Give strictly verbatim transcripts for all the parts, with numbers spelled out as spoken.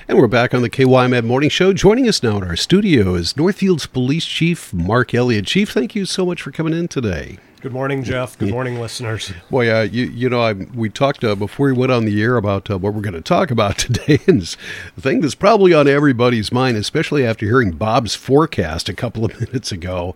And we're back on the K Y M N Morning Show. Joining us now in our studio is Northfield's Police Chief Mark Elliott. Chief, thank you so much for coming in today. Good morning, Jeff. Good morning, yeah. listeners. Boy, uh, you, you know, I, we talked uh, before we went on the air about uh, what we're going to talk about today. And the thing that's probably on everybody's mind, especially after hearing Bob's forecast a couple of minutes ago,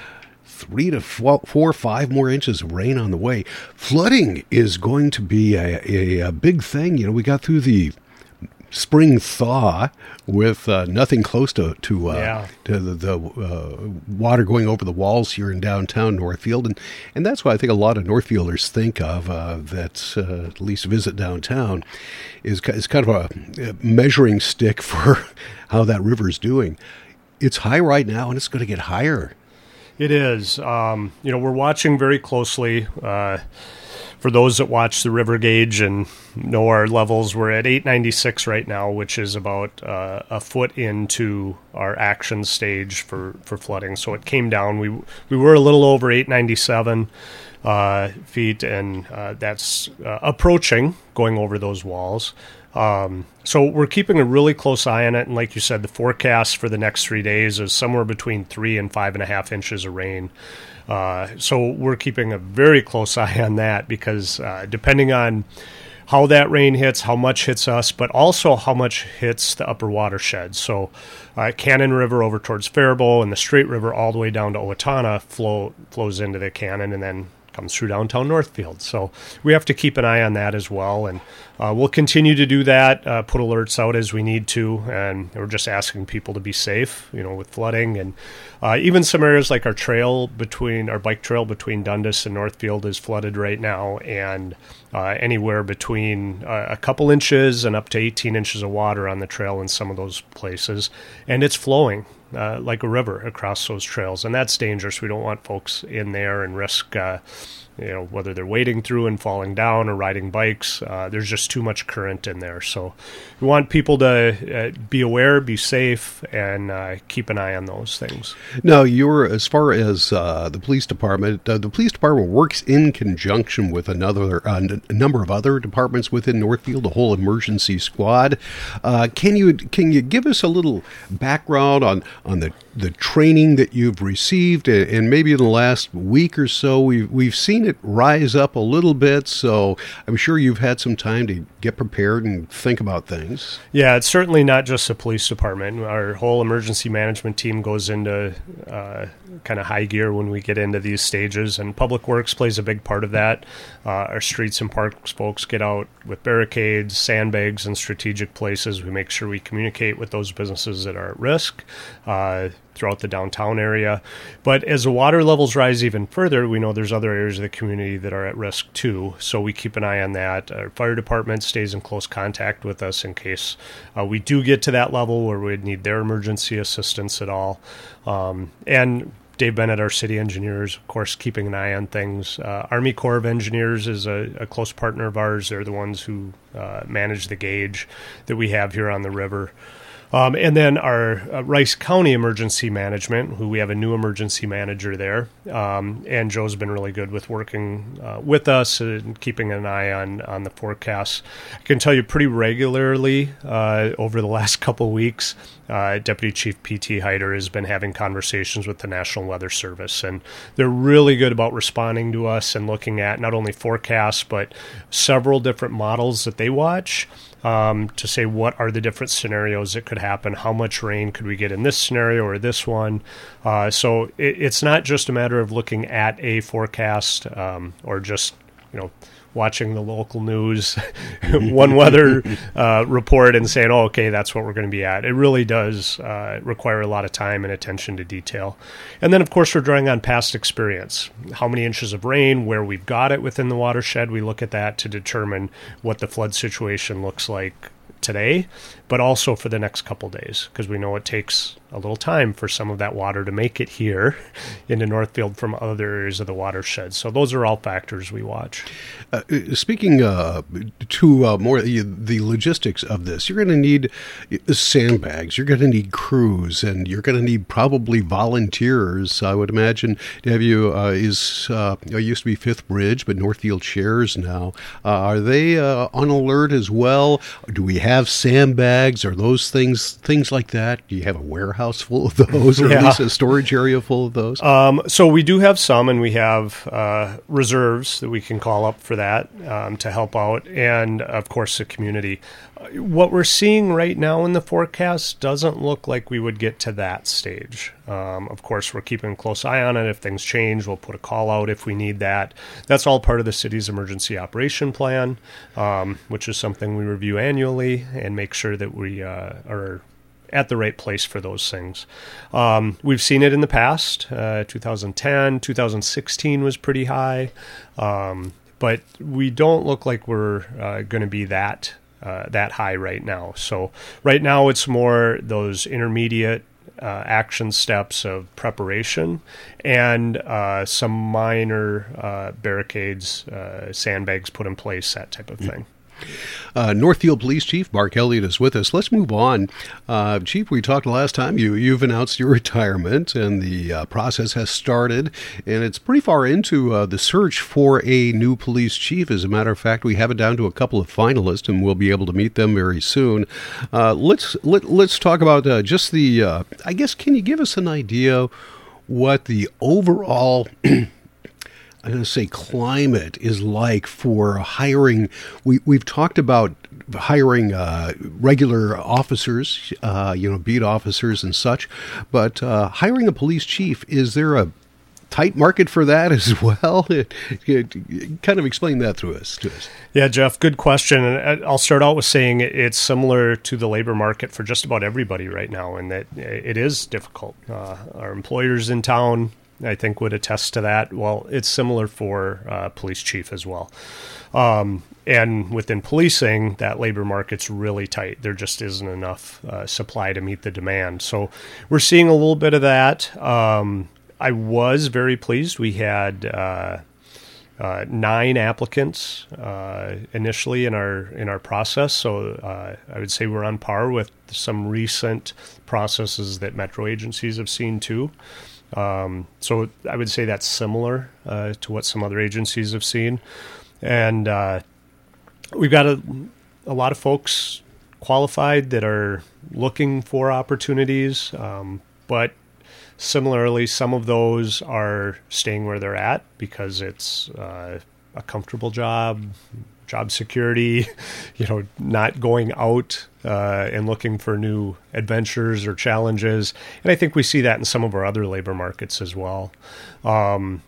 three to four, four, five more inches of rain on the way. Flooding is going to be a, a, a big thing. You know, we got through the spring thaw with uh, nothing close to to, uh, yeah. to the, the uh, water going over the walls here in downtown Northfield, and and that's why I think a lot of Northfielders think of uh, that uh, at least visit downtown is is kind of a measuring stick for how that river's doing. It's high right now, and it's going to get higher. It is. Um, you know, we're watching very closely. Uh, For those that watch the river gauge and know our levels, we're at eight ninety-six right now, which is about uh, a foot into our action stage for, for flooding. So it came down. We we were a little over eight ninety-seven uh, feet, and uh, that's uh, approaching going over those walls. Um, so we're keeping a really close eye on it. And like you said, the forecast for the next three days is somewhere between three and five and a half inches of rain. Uh, so we're keeping a very close eye on that because uh, depending on how that rain hits, how much hits us, but also how much hits the upper watershed. So uh, Cannon River over towards Faribault and the Straight River all the way down to Owatonna flow flows into the Cannon and then comes through downtown Northfield. So we have to keep an eye on that as well. And uh, we'll continue to do that, uh, put alerts out as we need to. And we're just asking people to be safe, you know, with flooding. And uh, even some areas like our trail between, our bike trail between Dundas and Northfield is flooded right now. And uh, anywhere between uh, a couple inches and up to eighteen inches of water on the trail in some of those places. And it's flowing. Uh, like a river across those trails, and that's dangerous. We don't want folks in there and risk, uh, you know, whether they're wading through and falling down or riding bikes. Uh, there's just too much current in there. So we want people to uh, be aware, be safe, and uh, keep an eye on those things. Now, you're as far as uh, the police department. Uh, the police department works in conjunction with another uh, n- a number of other departments within Northfield, the whole emergency squad. Uh, can you can you give us a little background on on the, the training that you've received, and maybe in the last week or so we've, we've seen it rise up a little bit, so I'm sure you've had some time to get prepared and think about things. Yeah, it's certainly not just the police department. Our whole emergency management team goes into uh, kind of high gear when we get into these stages, and Public Works plays a big part of that. Uh, our streets and parks folks get out with barricades, sandbags, and strategic places. We make sure we communicate with those businesses that are at risk uh, throughout the downtown area. But as the water levels rise even further, we know there's other areas of the community that are at risk too. So we keep an eye on that. Our fire department stays in close contact with us in case uh, we do get to that level where we'd need their emergency assistance at all. Um, and Dave Bennett, our city engineers, of course, keeping an eye on things. Uh, Army Corps of Engineers is a, a close partner of ours. They're the ones who uh, manage the gauge that we have here on the river. Um, and then our uh, Rice County Emergency Management, who we have a new emergency manager there. Um, and Joe's been really good with working uh, with us and keeping an eye on, on the forecasts. I can tell you pretty regularly uh, over the last couple of weeks, uh, Deputy Chief P T Hyder has been having conversations with the National Weather Service. And they're really good about responding to us and looking at not only forecasts, but several different models that they watch. Um, to say what are the different scenarios that could happen, how much rain could we get in this scenario or this one. Uh, so it, it's not just a matter of looking at a forecast um, or just, you know, watching the local news, one weather uh, report and saying, oh, okay, that's what we're going to be at. It really does uh, require a lot of time and attention to detail. And then, of course, we're drawing on past experience. How many inches of rain, where we've got it within the watershed, we look at that to determine what the flood situation looks like today, but also for the next couple days, because we know it takes a little time for some of that water to make it here into Northfield from other areas of the watershed. So those are all factors we watch. Uh, speaking uh, to uh, more the, the logistics of this, you're going to need sandbags, you're going to need crews, and you're going to need probably volunteers, I would imagine. Have you, uh, is, uh, it used to be Fifth Bridge, but Northfield shares now. Uh, are they uh, on alert as well? Do we have have sandbags or those things, things like that? Do you have a warehouse full of those, or Yeah. at least a storage area full of those? Um, so we do have some, and we have uh, reserves that we can call up for that um, to help out, and of course the community. What we're seeing right now in the forecast doesn't look like we would get to that stage. Um, of course, we're keeping a close eye on it. If things change, we'll put a call out if we need that. That's all part of the city's emergency operation plan, um, which is something we review annually and make sure that we uh, are at the right place for those things. Um, we've seen it in the past. Uh, twenty ten, twenty sixteen was pretty high, um, but we don't look like we're uh, going to be that uh, that high right now. So right now it's more those intermediate uh, action steps of preparation and uh, some minor uh, barricades, uh, sandbags put in place, that type of thing. Uh, Northfield Police Chief Mark Elliott is with us. Let's move on. Uh, Chief, we talked last time. You, you've announced your retirement, and the uh, process has started, and it's pretty far into uh, the search for a new police chief. As a matter of fact, we have it down to a couple of finalists, and we'll be able to meet them very soon. Uh, let's let, let's talk about uh, just the, uh, I guess, can you give us an idea what the overall I'm going to say climate is like for hiring? We, we've talked about hiring uh, regular officers, uh, you know, beat officers and such, but uh, hiring a police chief, is there a tight market for that as well? Kind of explain that to us. To us. Yeah, Jeff, good question. And I'll start out with saying it's similar to the labor market for just about everybody right now, and that it is difficult. Uh, our employers in town, I think, would attest to that. Well, it's similar for uh, police chief as well. Um, and within policing, that labor market's really tight. There just isn't enough uh, supply to meet the demand. So we're seeing a little bit of that. Um, I was very pleased. We had uh, uh, nine applicants uh, initially in our in our process. So uh, I would say we're on par with some recent processes that metro agencies have seen too. Um, so I would say that's similar uh, to what some other agencies have seen. And uh, we've got a, a lot of folks qualified that are looking for opportunities. Um, but similarly, some of those are staying where they're at because it's uh, a comfortable job, job security, you know, not going out uh, and looking for new adventures or challenges. And I think we see that in some of our other labor markets as well. Um,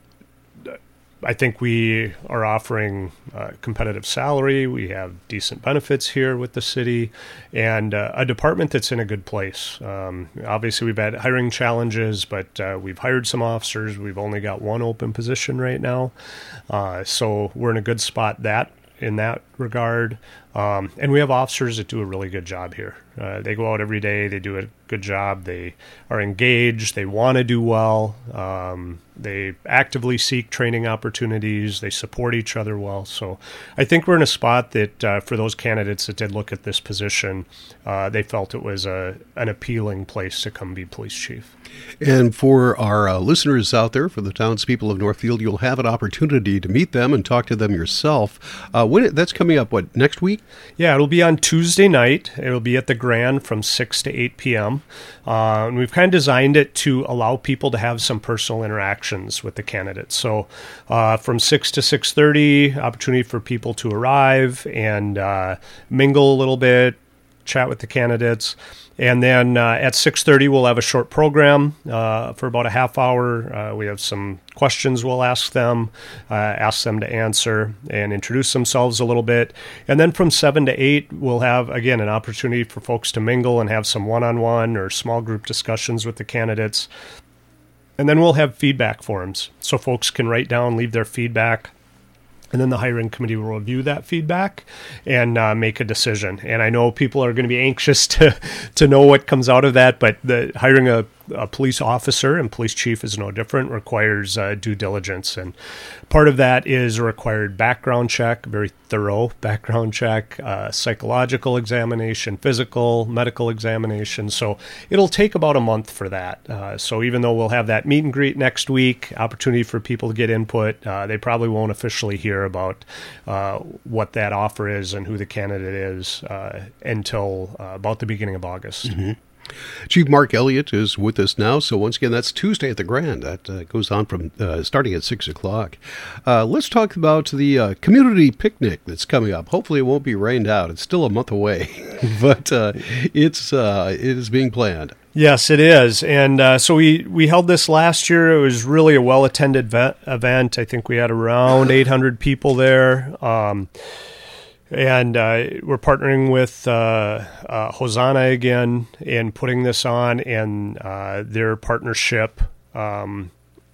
I think we are offering uh, competitive salary. We have decent benefits here with the city, and uh, a department that's in a good place. Um, obviously, we've had hiring challenges, but uh, we've hired some officers. We've only got one open position right now, uh, so we're in a good spot that in that regard. Um, and we have officers that do a really good job here. Uh, they go out every day. They do a good job. They are engaged. They want to do well. Um, they actively seek training opportunities. They support each other well. So I think we're in a spot that uh, for those candidates that did look at this position, uh, they felt it was a, an appealing place to come be police chief. And for our uh, listeners out there, for the townspeople of Northfield, you'll have an opportunity to meet them and talk to them yourself. Uh, when that's coming up, what, next week? Yeah, it'll be on Tuesday night. It'll be at the Grand from six to eight p.m. Uh, and we've kind of designed it to allow people to have some personal interactions with the candidates. So uh, from six to six thirty, opportunity for people to arrive and uh, mingle a little bit, chat with the candidates. And then uh, at six thirty, we'll have a short program uh, for about a half hour. Uh, we have some questions we'll ask them, uh, ask them to answer and introduce themselves a little bit. And then from seven to eight, we'll have, again, an opportunity for folks to mingle and have some one-on-one or small group discussions with the candidates. And then we'll have feedback forms so folks can write down, leave their feedback. And then the hiring committee will review that feedback and uh, make a decision. And I know people are going to be anxious to to know what comes out of that, but the hiring a a police officer, and police chief is no different, requires uh, due diligence. And part of that is a required background check, very thorough background check, uh, psychological examination, physical, medical examination. So it'll take about a month for that. Uh, so even though we'll have that meet and greet next week, opportunity for people to get input, uh, they probably won't officially hear about uh, what that offer is and who the candidate is uh, until uh, about the beginning of August. Mm-hmm. Chief Mark Elliott is with us now. So once again, that's Tuesday at the Grand. That uh, goes on from uh, starting at six o'clock. Uh, let's talk about the uh, community picnic that's coming up. Hopefully it won't be rained out. It's still a month away, but uh, it's uh, it is being planned. Yes, it is. And uh, so we, we held this last year. It was really a well-attended ve- event. I think we had around eight hundred people there. Um And uh, we're partnering with uh, uh, Hosanna again in putting this on, and uh, their partnership um,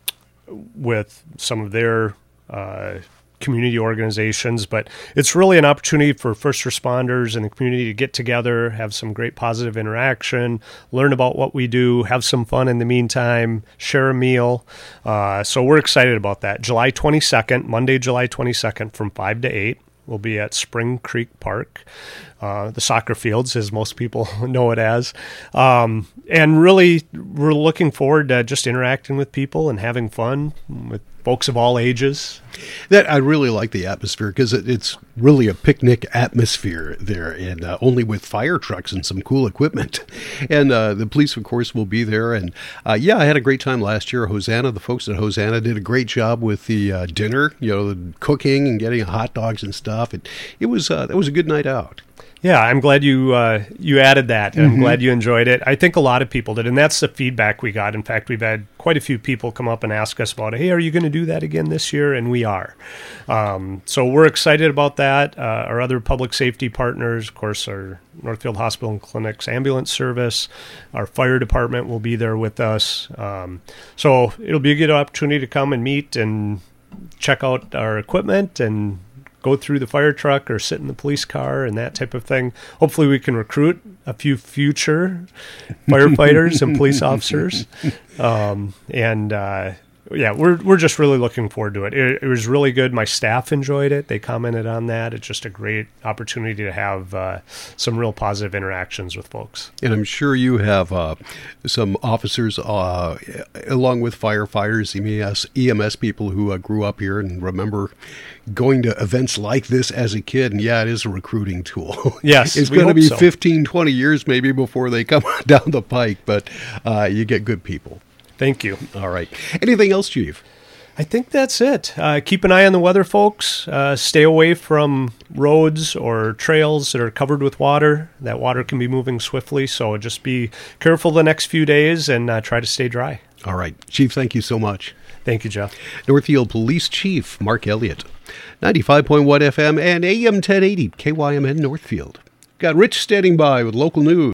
with some of their uh, community organizations. But it's really an opportunity for first responders and the community to get together, have some great positive interaction, learn about what we do, have some fun in the meantime, share a meal. Uh, so we're excited about that. July twenty-second, Monday, July twenty-second from five to eight. We'll be at Spring Creek Park, uh, the soccer fields, as most people know it as. Um, and really, we're looking forward to just interacting with people and having fun with folks of all ages. That I really like the atmosphere because it, it's really a picnic atmosphere there, and uh, only with fire trucks and some cool equipment. And uh, the police, of course, will be there. And uh, yeah, I had a great time last year. Hosanna, the folks at Hosanna did a great job with the uh, dinner, you know, the cooking and getting hot dogs and stuff. It, it was uh, it was a good night out. Yeah, I'm glad you uh, you added that. Mm-hmm. I'm glad you enjoyed it. I think a lot of people did, and that's the feedback we got. In fact, we've had quite a few people come up and ask us about, hey, are you going to do that again this year? And we are. Um, so we're excited about that. Uh, our other public safety partners, of course, our Northfield Hospital and Clinics ambulance service, our fire department will be there with us. Um, so it'll be a good opportunity to come and meet and check out our equipment and go through the fire truck or sit in the police car and that type of thing. Hopefully we can recruit a few future firefighters and police officers. Um, and, uh, yeah, we're we're just really looking forward to it. it. It was really good. My staff enjoyed it. They commented on that. It's just a great opportunity to have uh, some real positive interactions with folks. And I'm sure you have uh, some officers, uh, along with firefighters, E M S, E M S people who uh, grew up here and remember going to events like this as a kid. And yeah, it is a recruiting tool. Yes, it's we going to hope be so. fifteen, twenty years maybe before they come down the pike, but uh, you get good people. Thank you. All right. Anything else, Chief? I think that's it. Uh, keep an eye on the weather, folks. Uh, stay away from roads or trails that are covered with water. That water can be moving swiftly, so just be careful the next few days and uh, try to stay dry. All right. Chief, thank you so much. Thank you, Jeff. Northfield Police Chief Mark Elliott, ninety-five point one F M and A M ten eighty K Y M N Northfield. Got Rich standing by with local news.